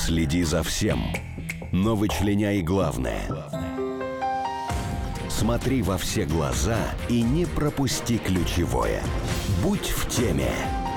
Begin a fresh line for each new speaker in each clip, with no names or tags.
Следи за всем, но вычленяй главное. Смотри во все глаза и не пропусти ключевое. Будь в теме.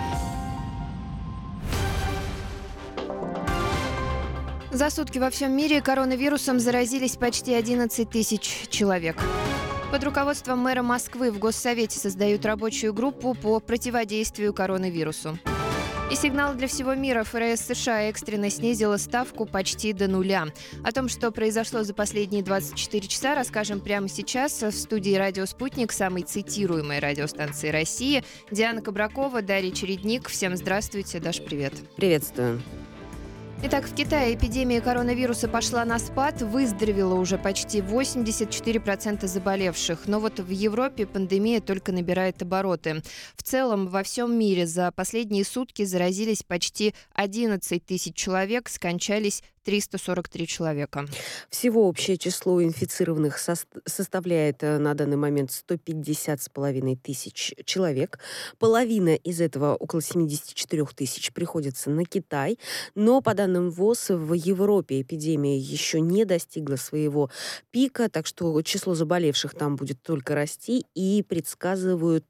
За сутки во всем мире коронавирусом заразились почти 11 тысяч человек. Под руководством мэра Москвы в Госсовете создают рабочую группу по противодействию коронавирусу. И сигнал для всего мира: ФРС США экстренно снизила ставку почти до нуля. О том, что произошло за последние 24 часа, расскажем прямо сейчас в студии «Радио Спутник», самой цитируемой радиостанции России. Диана Кабракова, Дарья Чередник. Всем здравствуйте. Даш, привет.
Приветствую.
Итак, в Китае эпидемия коронавируса пошла на спад, выздоровело уже почти 84% заболевших. Но вот в Европе пандемия только набирает обороты. В целом, во всем мире за последние сутки заразились почти 11 тысяч человек, скончались 343 человека.
Всего общее число инфицированных составляет на данный момент 150,5 тысяч человек. Половина из этого, около 74 тысяч, приходится на Китай. Но, по данным ВОЗ, в Европе эпидемия еще не достигла своего пика, так что число заболевших там будет только расти, и предсказывают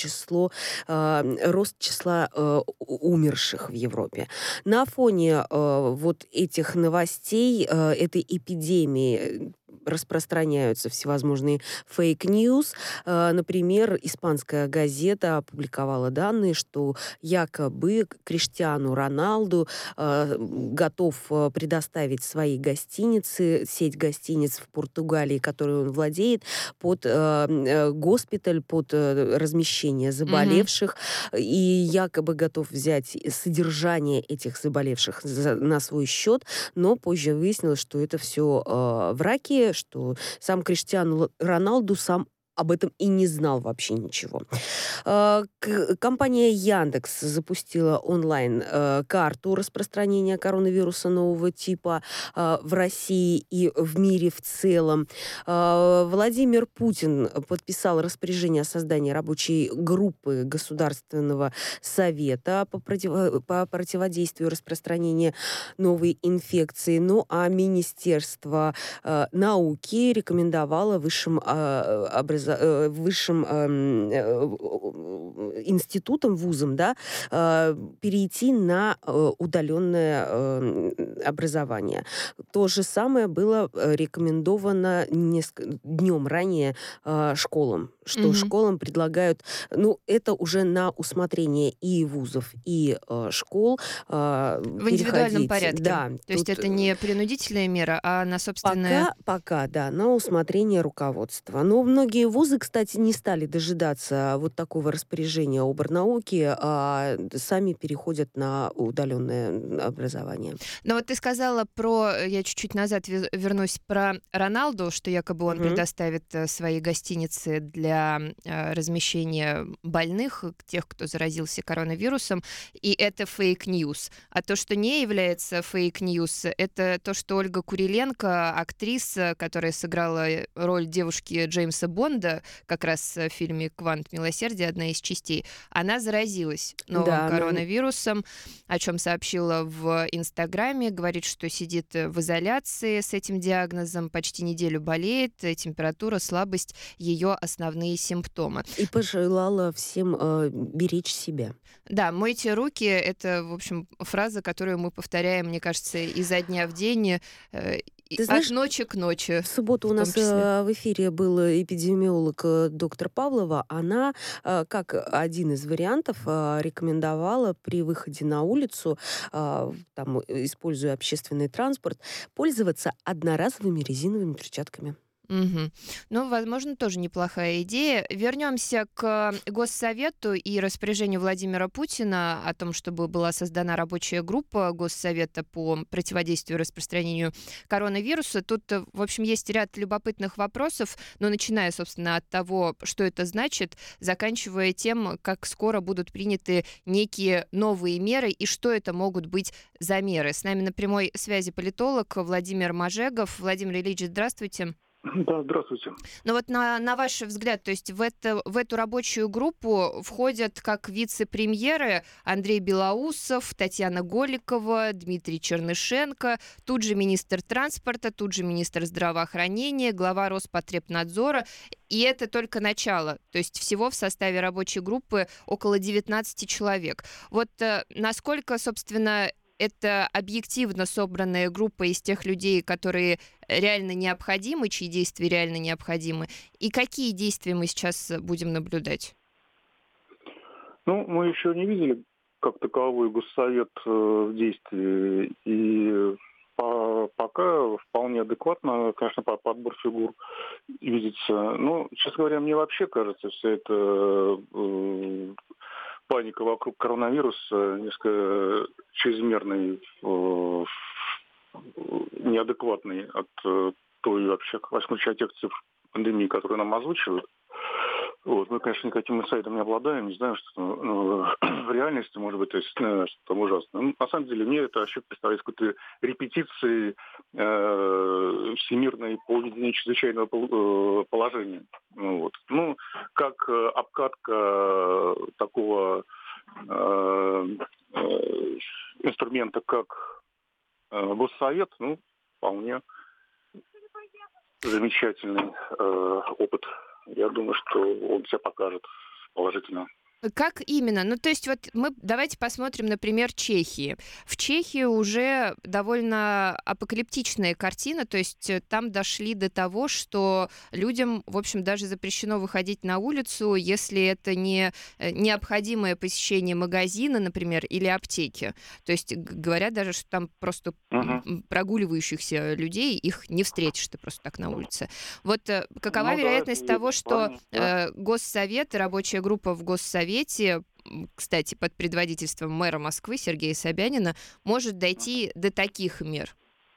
рост числа умерших в Европе. На фоне вот этих новостей, этой эпидемии, распространяются всевозможные фейк-ньюс. Например, испанская газета опубликовала данные, что якобы Криштиану Роналду готов предоставить свои гостиницы, сеть гостиниц в Португалии, которую он владеет, под госпиталь, под размещение заболевших, и якобы готов взять содержание этих заболевших на свой счет, но позже выяснилось, что это все враки, что сам Криштиану Роналду сам об этом и не знал вообще ничего. Компания Яндекс запустила онлайн-карту распространения коронавируса нового типа в России и в мире в целом. Владимир Путин подписал распоряжение о создании рабочей группы Государственного совета по противодействию распространения новой инфекции. Ну а Министерство науки рекомендовало высшим институтам, вузам, перейти на удаленное образование. То же самое было рекомендовано днем ранее школам, что школам предлагают, это уже на усмотрение и вузов, и школ
в индивидуальном порядке.
Да,
то есть это не принудительная мера, а на собственное...
Пока, на усмотрение руководства. Но многие вузы, кстати, не стали дожидаться вот такого распоряжения Оборнауки, а сами переходят на удаленное образование.
Но вот ты сказала я чуть-чуть назад вернусь, про Роналду, что якобы он предоставит свои гостиницы для размещения больных, тех, кто заразился коронавирусом, и это фейк-ньюс. А то, что не является фейк-ньюс, это то, что Ольга Куриленко, актриса, которая сыграла роль девушки Джеймса Бонда, как раз в фильме «Квант милосердия», одна из частей, она заразилась новым коронавирусом, о чем сообщила в Инстаграме, говорит, что сидит в изоляции с этим диагнозом, почти неделю болеет, температура, слабость, ее основные симптомы.
И пожелала всем беречь себя.
Да, мойте руки — это, в общем, фраза, которую мы повторяем, мне кажется, изо дня в день,
Ты знаешь,
от ночи к ночи.
В субботу у нас в эфире был эпидемиолог доктор Павлова. Она, как один из вариантов, рекомендовала при выходе на улицу, используя общественный транспорт, пользоваться одноразовыми резиновыми перчатками.
Возможно, тоже неплохая идея. Вернемся к Госсовету и распоряжению Владимира Путина о том, чтобы была создана рабочая группа Госсовета по противодействию распространению коронавируса. Тут, в общем, есть ряд любопытных вопросов, но начиная, собственно, от того, что это значит, заканчивая тем, как скоро будут приняты некие новые меры и что это могут быть за меры. С нами на прямой связи политолог Владимир Мажегов. Владимир Ильич, здравствуйте.
Да, здравствуйте.
Но вот на ваш взгляд, то есть в эту рабочую группу входят как вице-премьеры Андрей Белоусов, Татьяна Голикова, Дмитрий Чернышенко, тут же министр транспорта, тут же министр здравоохранения, глава Роспотребнадзора. И это только начало. То есть всего в составе рабочей группы около 19 человек. Вот насколько, собственно, это объективно собранная группа из тех людей, которые реально необходимы, чьи действия реально необходимы, и какие действия мы сейчас будем наблюдать?
Ну, мы еще не видели как таковой госсовет в действии, и пока вполне адекватно, конечно, подбор фигур видится. Но, честно говоря, мне вообще кажется, вся эта паника вокруг коронавируса несколько чрезмерной, неадекватной от той вообще возмущающей цифр пандемии, которую нам озвучивают. Вот. Мы, конечно, никаким инсайдом не обладаем, не знаем, что в реальности, может быть, действительно что-то ужасное. Ну, на самом деле, мне это вообще представляется какой-то репетицией всемирной по ведению чрезвычайного положения. Ну, вот. Ну, как обкатка такого инструмента, как Госсовет, ну, вполне замечательный опыт. Я думаю, что он себя покажет положительно.
Как именно? Ну, то есть вот давайте посмотрим, например, Чехии. В Чехии уже довольно апокалиптичная картина, то есть там дошли до того, что людям, в общем, даже запрещено выходить на улицу, если это не необходимое посещение магазина, например, или аптеки. То есть говорят даже, что там просто прогуливающихся людей, их не встретишь ты просто так на улице. Вот какова вероятность того, что Госсовет и рабочая группа в Госсовете, кстати, под предводительством мэра Москвы Сергея Собянина, может дойти до таких мер?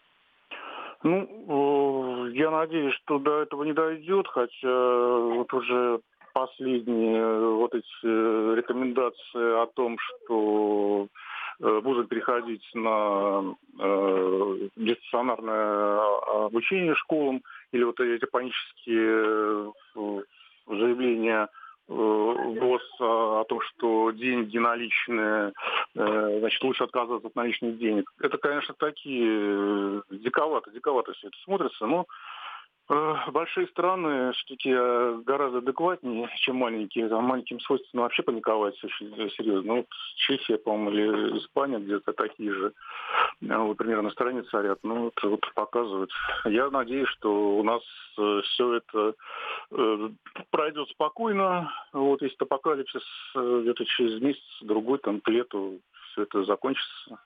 Ну, я надеюсь, что до этого не дойдет, хотя вот уже последние вот эти рекомендации о том, что будут переходить на дистанционарное обучение школам, или вот эти панические заявления ВОЗ о том, что деньги наличные, значит, лучше отказываться от наличных денег. Это, конечно, такие диковато все это смотрится, но большие страны все-таки гораздо адекватнее, чем маленькие. Там маленьким свойственно вообще паниковать очень серьезно. Ну, вот Чехия, по-моему, или Испания где-то такие же, вот, примерно стороне царят. Ну, вот показывают. Я надеюсь, что у нас все это пройдет спокойно. Вот, если апокалипсис где-то через месяц, другой, там, к лету все это закончится.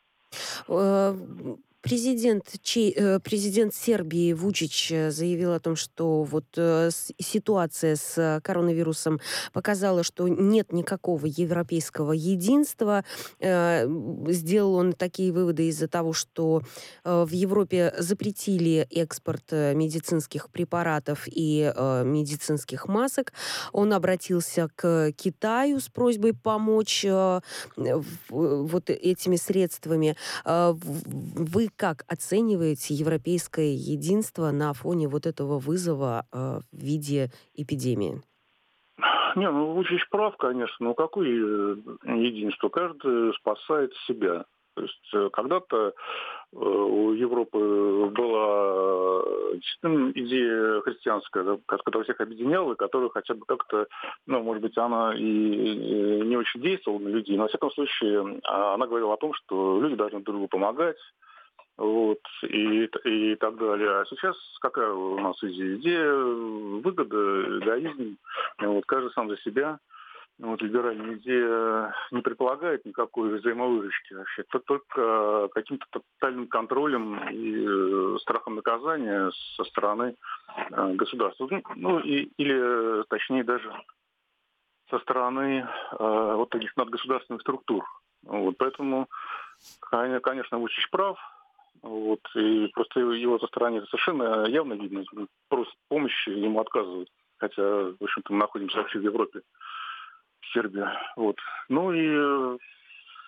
Президент Сербии Вучич заявил о том, что вот ситуация с коронавирусом показала, что нет никакого европейского единства. Сделал он такие выводы из-за того, что в Европе запретили экспорт медицинских препаратов и медицинских масок. Он обратился к Китаю с просьбой помочь вот этими средствами. Вы как оцениваете европейское единство на фоне вот этого вызова в виде эпидемии?
Не, ну Вучич прав, конечно, но какое единство? Каждый спасает себя. То есть когда-то у Европы была действительно идея христианская, которая всех объединяла, и которая хотя бы как-то, ну, может быть, она и не очень действовала на людей, но, во всяком случае, она говорила о том, что люди должны друг другу помогать, вот, и так далее. А сейчас какая у нас идея? Выгода, эгоизм, вот, каждый сам за себя. Вот, либеральная идея не предполагает никакой взаимовыручки вообще. Только каким-то тотальным контролем и страхом наказания со стороны государства. Ну, или, точнее, даже со стороны вот таких надгосударственных структур. Вот, поэтому, конечно, Вучич прав. Вот, и просто его со стороны совершенно явно видно. Просто помощи ему отказывают. Хотя, в общем-то, мы находимся вообще в Европе. Сербия. Вот. Ну и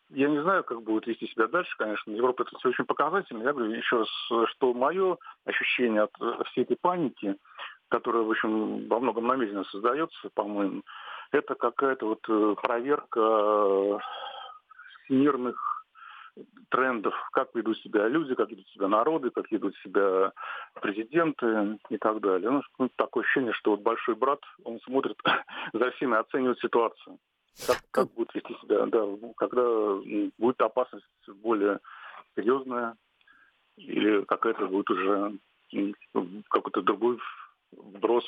я не знаю, как будет вести себя дальше, конечно. Европа это все очень показательно. Я говорю еще раз, что мое ощущение от всей этой паники, которая, в общем, во многом намеренно создается, по-моему, это какая-то вот проверка всемирных трендов, как ведут себя люди, как ведут себя народы, как ведут себя президенты и так далее. Ну, такое ощущение, что вот большой брат, он смотрит за всеми, оценивает ситуацию. Как будет вести себя, да, когда будет опасность более серьезная или какая-то будет уже какой-то другой вброс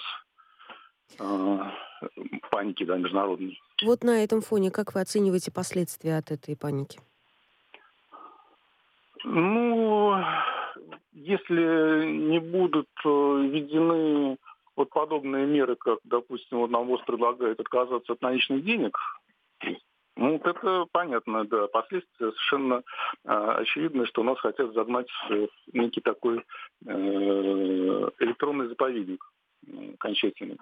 паники, да, международной.
Вот на этом фоне как вы оцениваете последствия от этой паники?
Ну, если не будут введены вот подобные меры, как, допустим, вот нам ВОЗ предлагает отказаться от наличных денег, ну, вот это понятно, да. Последствия совершенно очевидны, что нас хотят загнать в некий такой электронный заповедник окончательный.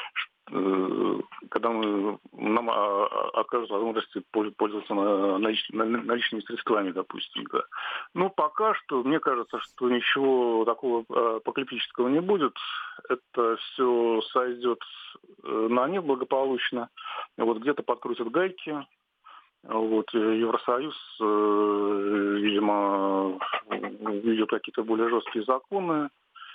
Когда нам окажут возможность пользоваться наличными средствами, допустим. Да. Ну, пока что, мне кажется, что ничего такого апокалиптического не будет. Это все сойдет на нет благополучно. Вот где-то подкрутят гайки. Вот, Евросоюз, видимо, введет какие-то более жесткие законы.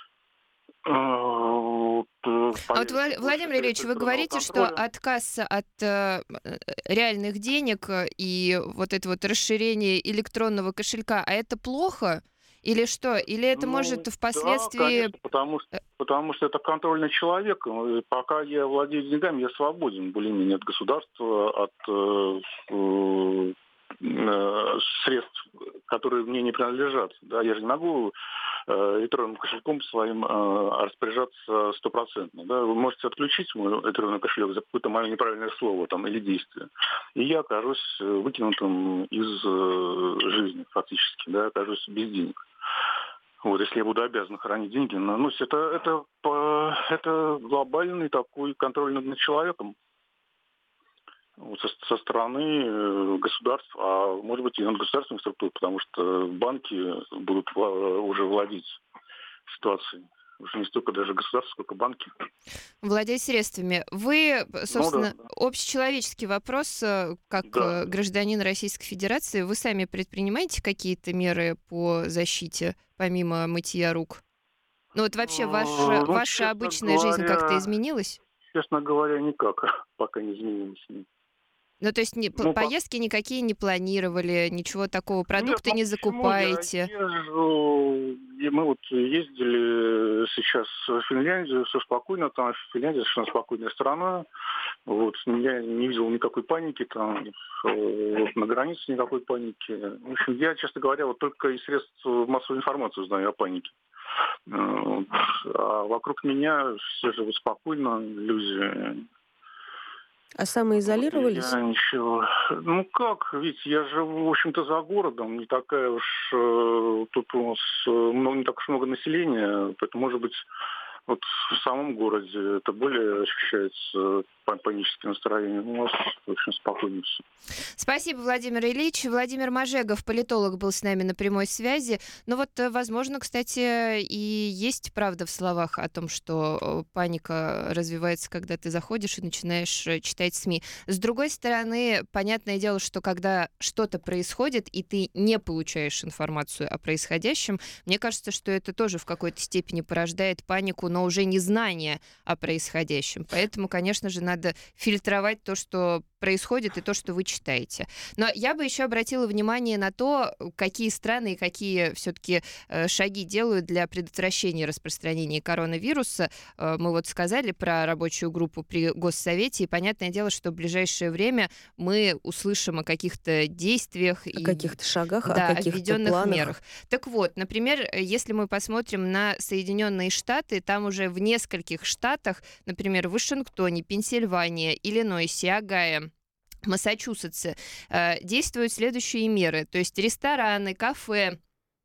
Владимир Ильич, вы говорите, что отказ от реальных денег и вот это вот расширение электронного кошелька, а это плохо? Или что? Или это может впоследствии...
Да, конечно, потому что это контроль над человеком. Пока я владею деньгами, я свободен более-менее от государства, от средств, которые мне не принадлежат. Да, я же не могу электронным кошельком своим распоряжаться 100%. Да? Вы можете отключить мой электронный кошелек за какое-то мое неправильное слово там, или действие. И я окажусь выкинутым из жизни фактически. Да? Окажусь без денег. Вот, если я буду обязан хранить деньги. Ну, это глобальный такой контроль над человеком. Вот со стороны государств, а может быть и над государственных структур, потому что банки будут уже владеть ситуацией. Уже не столько даже государство, сколько банки.
Владеть средствами. Вы, собственно, общечеловеческий вопрос, как гражданин Российской Федерации, вы сами предпринимаете какие-то меры по защите, помимо мытья рук? Ну вот вообще ваша обычная жизнь как-то изменилась?
Честно говоря, никак пока не изменилась.
Ну, то есть поездки никакие не планировали, ничего такого, продукты не закупаете?
Я езжу, и мы вот ездили сейчас в Финляндию, все спокойно, там Финляндия совершенно спокойная страна, вот, я не видел никакой паники, там, вот, на границе никакой паники. В общем, я, честно говоря, вот только из средств массовой информации знаю о панике. А вокруг меня все живут спокойно, люди...
А самоизолировались?
Я ничего. Ну как, ведь я живу, в общем-то, за городом, не такая уж... Тут у нас не так уж много населения, поэтому, может быть, вот в самом городе это более ощущается паническое настроение. У нас очень спокойно все.
Спасибо, Владимир Ильич. Владимир Мажегов, политолог, был с нами на прямой связи. Но вот, возможно, кстати, и есть правда в словах о том, что паника развивается, когда ты заходишь и начинаешь читать СМИ. С другой стороны, понятное дело, что когда что-то происходит, и ты не получаешь информацию о происходящем, мне кажется, что это тоже в какой-то степени порождает панику, но уже не знание о происходящем. Поэтому, конечно же, надо фильтровать то, что происходит, и то, что вы читаете. Но я бы еще обратила внимание на то, какие страны и какие все-таки шаги делают для предотвращения распространения коронавируса. Мы вот сказали про рабочую группу при Госсовете, и понятное дело, что в ближайшее время мы услышим о каких-то действиях,
о каких-то шагах,
да,
о каких-то планах.
Мерах. Так вот, например, если мы посмотрим на Соединенные Штаты, там уже в нескольких штатах, например, в Вашингтоне, Пенсильвания, Иллинойсе, Огайо, Массачусетсе, действуют следующие меры. То есть рестораны, кафе,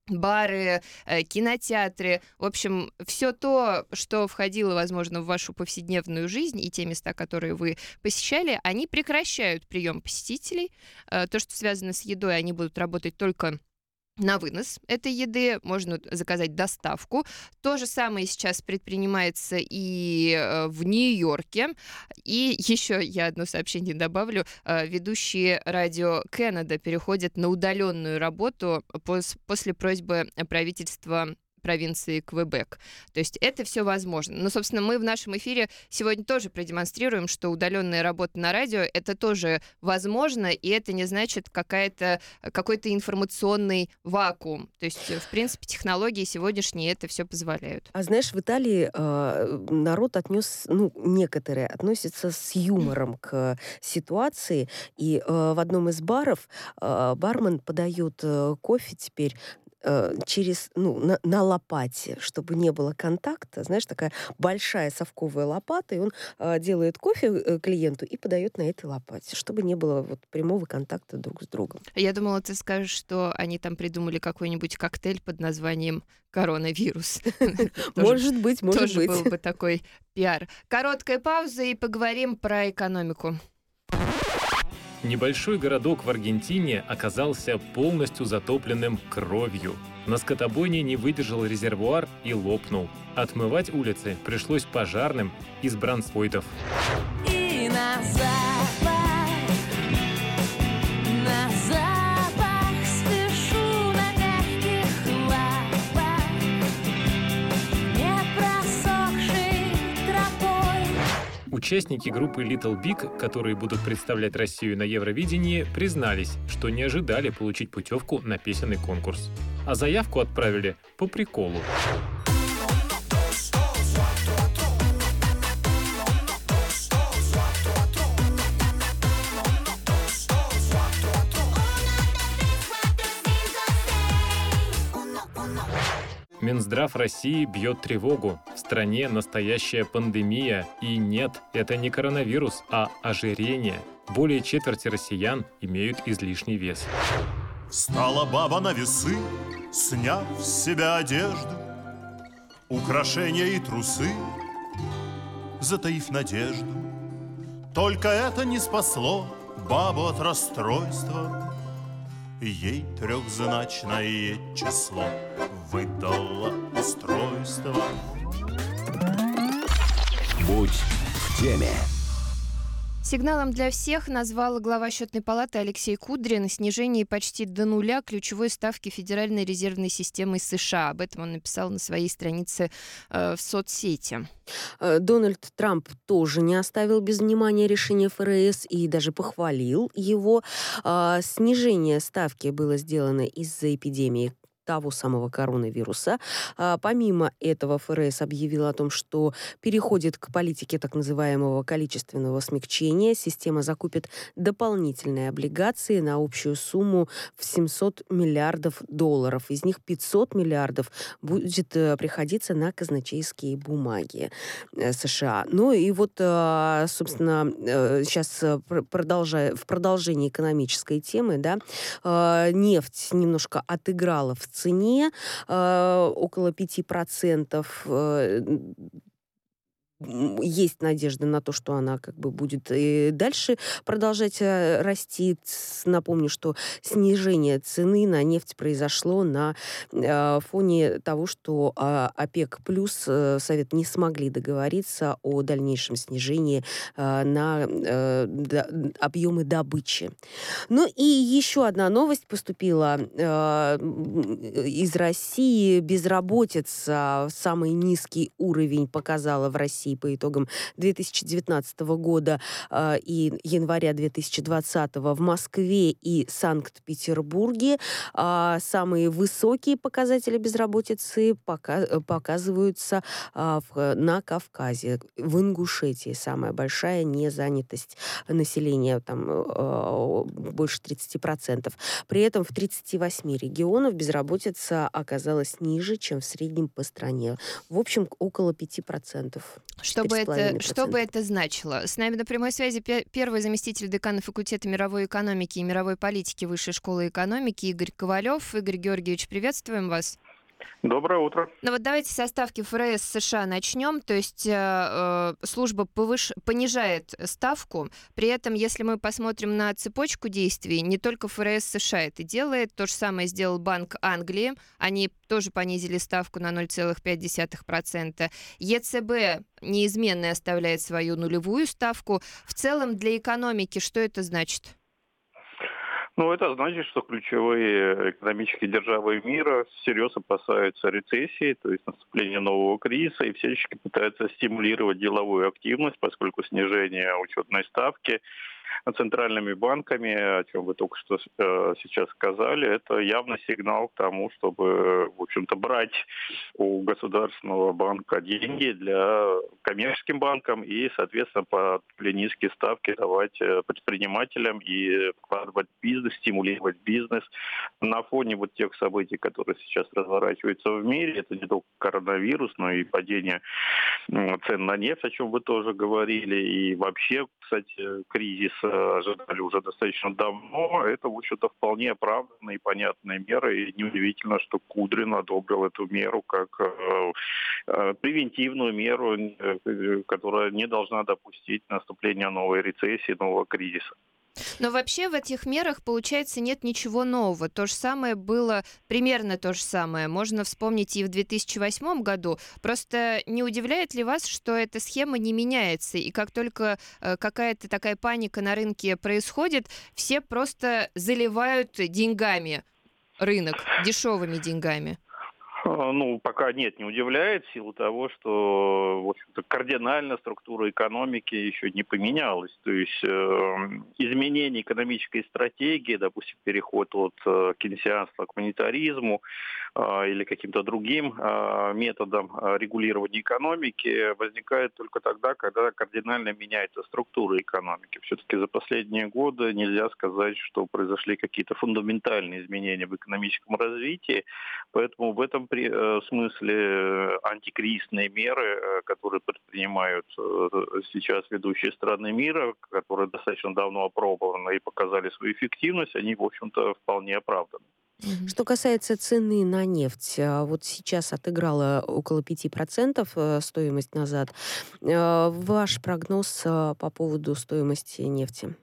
бары, кинотеатры, в общем, все то, что входило, возможно, в вашу повседневную жизнь, и те места, которые вы посещали, они прекращают прием посетителей. То, что связано с едой, они будут работать только на вынос этой еды, можно заказать доставку. То же самое сейчас предпринимается и в Нью-Йорке. И еще я одно сообщение добавлю. Ведущие радио Канада переходят на удаленную работу после просьбы правительства провинции Квебек. То есть это все возможно. Но, собственно, мы в нашем эфире сегодня тоже продемонстрируем, что удаленная работа на радио — это тоже возможно, и это не значит какой-то информационный вакуум. То есть, в принципе, технологии сегодняшние это все позволяют.
А знаешь, в Италии народ некоторые относятся с юмором к ситуации, и в одном из баров бармен подает кофе теперь на лопате, чтобы не было контакта. Знаешь, такая большая совковая лопата, и он делает кофе клиенту и подает на этой лопате, чтобы не было прямого контакта друг с другом.
Я думала, ты скажешь, что они там придумали какой-нибудь коктейль под названием «Коронавирус».
Может быть.
Тоже был бы такой пиар. Короткая пауза, и поговорим про экономику.
Небольшой городок в Аргентине оказался полностью затопленным кровью. На скотобойне не выдержал резервуар и лопнул. Отмывать улицы пришлось пожарным из бронспойтов.
И на запах спешу на мягких лапах, не просохшей тропой.
Участники группы Little Big, которые будут представлять Россию на Евровидении, признались, что не ожидали получить путевку на песенный конкурс. А заявку отправили по приколу. Минздрав России бьет тревогу. В стране настоящая пандемия. И нет, это не коронавирус, а ожирение. Более четверти россиян имеют излишний вес.
Встала баба на весы, сняв с себя одежду, украшения и трусы, затаив надежду. Только это не спасло бабу от расстройства. Ей трехзначное число выдало устройство.
Будь в теме.
Сигналом для всех назвал глава Счетной палаты Алексей Кудрин снижение почти до нуля ключевой ставки Федеральной резервной системы США. Об этом он написал на своей странице в соцсети.
Дональд Трамп тоже не оставил без внимания решение ФРС и даже похвалил его. Снижение ставки было сделано из-за эпидемии того самого коронавируса. Помимо этого, ФРС объявила о том, что переходит к политике так называемого количественного смягчения. Система закупит дополнительные облигации на общую сумму в $700 миллиардов. Из них 500 миллиардов будет приходиться на казначейские бумаги США. Ну и вот, собственно, сейчас в продолжении экономической темы, да, нефть немножко отыграла в цене, около 5%. Есть надежда на то, что она будет и дальше продолжать расти. Напомню, что снижение цены на нефть произошло на фоне того, что ОПЕК плюс Совет не смогли договориться о дальнейшем снижении на объемы добычи. Ну и еще одна новость поступила из России. Безработица, самый низкий уровень показала в России по итогам 2019 года и января 2020 в Москве и Санкт-Петербурге. Самые высокие показатели безработицы показываются на Кавказе. В Ингушетии самая большая незанятость населения, там больше 30%. При этом в 38 регионах безработица оказалась ниже, чем в среднем по стране. В общем, около 5%.
Что бы
4,5%.
это значило? С нами на прямой связи первый заместитель декана факультета мировой экономики и мировой политики Высшей школы экономики Игорь Ковалев. Игорь Георгиевич, приветствуем вас.
Доброе утро.
Ну вот давайте со ставки ФРС США начнем. То есть служба понижает ставку. При этом, если мы посмотрим на цепочку действий, не только ФРС США это делает. То же самое сделал Банк Англии. Они тоже понизили ставку на 0,5%. ЕЦБ неизменно оставляет свою нулевую ставку. В целом для экономики что это значит?
Ну, это значит, что ключевые экономические державы мира всерьез опасаются рецессии, то есть наступления нового кризиса, и всячески пытаются стимулировать деловую активность, поскольку снижение учетной ставки центральными банками, о чем вы только что сейчас сказали, это явный сигнал к тому, чтобы, в общем-то, брать у государственного банка деньги для коммерческим банкам и, соответственно, по более низкие ставки давать предпринимателям и вкладывать в бизнес, стимулировать бизнес. На фоне вот тех событий, которые сейчас разворачиваются в мире, это не только коронавирус, но и падение цен на нефть, о чем вы тоже говорили, и вообще, кстати, кризис ожидали уже достаточно давно. Это, в общем-то, вполне оправданные и понятные меры. И неудивительно, что Кудрин одобрил эту меру как превентивную меру, которая не должна допустить наступления новой рецессии, нового кризиса.
Но вообще в этих мерах, получается, нет ничего нового. То же самое было, примерно то же самое. Можно вспомнить и в 2008 году. Просто не удивляет ли вас, что эта схема не меняется? И как только какая-то такая паника на рынке происходит, все просто заливают деньгами рынок, дешевыми деньгами?
Ну, пока нет, не удивляет, в силу того, что, в общем-то, кардинально структура экономики еще не поменялась. То есть изменение экономической стратегии, допустим, переход от кейнсианства к монетаризму или каким-то другим методам регулирования экономики возникает только тогда, когда кардинально меняется структура экономики. Все-таки за последние годы нельзя сказать, что произошли какие-то фундаментальные изменения в экономическом развитии, поэтому в этом смысле антикризисные меры, которые предпринимают сейчас ведущие страны мира, которые достаточно давно опробованы и показали свою эффективность, они, в общем-то, вполне оправданы.
Что касается цены на нефть, вот сейчас отыграла около 5% стоимость назад. Ваш прогноз по поводу стоимости нефти?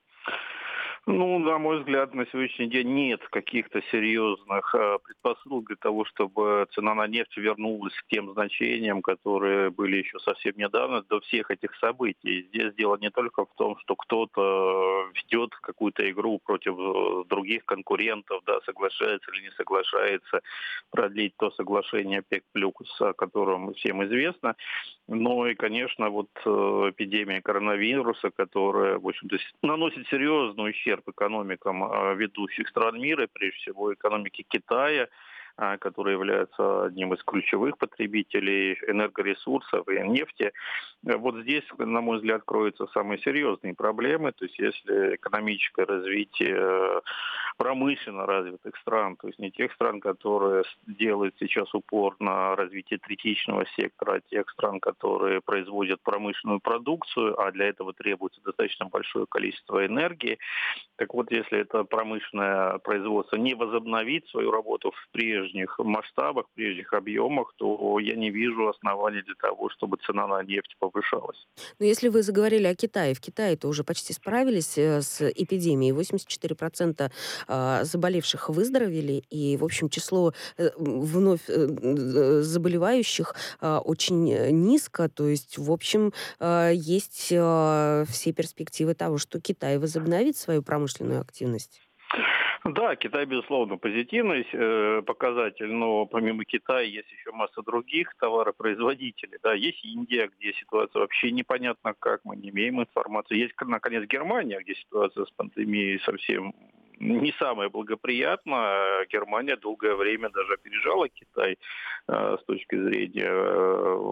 Ну, на мой взгляд, на сегодняшний день нет каких-то серьезных предпосылок для того, чтобы цена на нефть вернулась к тем значениям, которые были еще совсем недавно, до всех этих событий. Здесь дело не только в том, что кто-то ведет какую-то игру против других конкурентов, да, соглашается или не соглашается продлить то соглашение ОПЕК+, о котором всем известно. Но и, конечно, вот эпидемия коронавируса, которая, в общем-то, наносит серьезный ущерб экономикам ведущих стран мира, прежде всего экономики Китая, который является одним из ключевых потребителей энергоресурсов и нефти. Вот здесь, на мой взгляд, кроются самые серьезные проблемы. То есть если экономическое развитие промышленно развитых стран, то есть не тех стран, которые делают сейчас упор на развитие третичного сектора, а тех стран, которые производят промышленную продукцию, а для этого требуется достаточно большое количество энергии. Так вот, если это промышленное производство не возобновит свою работу в прежних масштабах, в прежних объемах, то я не вижу оснований для того, чтобы цена на нефть повышалась.
Но если вы заговорили о Китае, в Китае-то уже почти справились с эпидемией. 84% заболевших выздоровели, и, в общем, число вновь заболевающих очень низко. То есть, в общем, есть все перспективы того, что Китай возобновит свою промышленную активность.
Да, Китай, безусловно, позитивный показатель, но помимо Китая есть еще масса других товаропроизводителей. Да, есть Индия, где ситуация вообще непонятна как, мы не имеем информации. Есть, наконец, Германия, где ситуация с пандемией совсем не самая благоприятная. Германия долгое время даже опережала Китай с точки зрения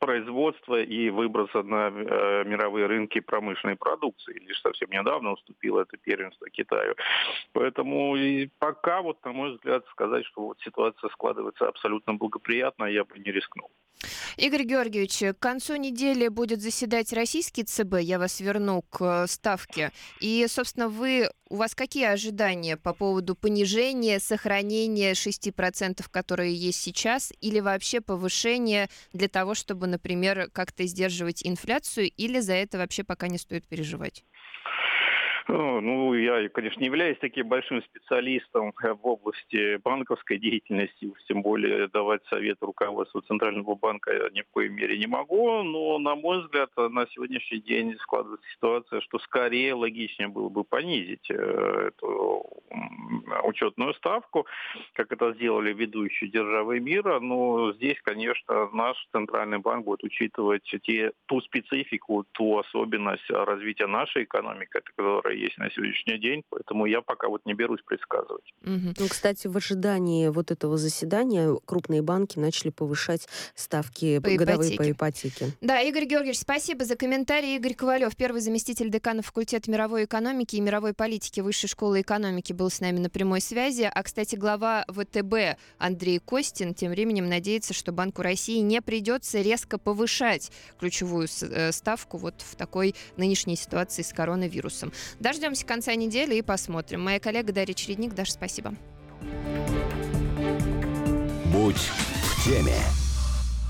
производства и выброса на мировые рынки промышленной продукции. Лишь совсем недавно уступило это первенство Китаю. Поэтому и пока, вот, на мой взгляд, сказать, что вот ситуация складывается абсолютно благоприятно, я бы не рискнул.
Игорь Георгиевич, к концу недели будет заседать российский ЦБ, я вас верну к ставке. И, собственно, у вас какие ожидания по поводу понижения, сохранения 6%, которые есть сейчас, или вообще повышения для того, чтобы, например, как-то сдерживать инфляцию, или за это вообще пока не стоит переживать?
Ну, я, конечно, не являюсь таким большим специалистом в области банковской деятельности, уж тем более давать совет руководству Центрального банка я ни в коей мере не могу, но, на мой взгляд, на сегодняшний день складывается ситуация, что скорее логичнее было бы понизить эту учетную ставку, как это сделали ведущие державы мира, но здесь, конечно, наш Центральный банк будет учитывать ту специфику, ту особенность развития нашей экономики, которая есть на сегодняшний день, поэтому я пока вот не берусь предсказывать.
Ну, кстати, в ожидании вот этого заседания крупные банки начали повышать ставки годовые по ипотеке.
Да, Игорь Георгиевич, спасибо за комментарий. Игорь Ковалев, первый заместитель декана факультета мировой экономики и мировой политики Высшей школы экономики, был с нами на прямой связи. А, кстати, глава ВТБ Андрей Костин тем временем надеется, что Банку России не придется резко повышать ключевую ставку вот в такой нынешней ситуации с коронавирусом. Дождемся конца недели и посмотрим. Моя коллега Дарья Чередник. Даша, спасибо.
Будь в теме.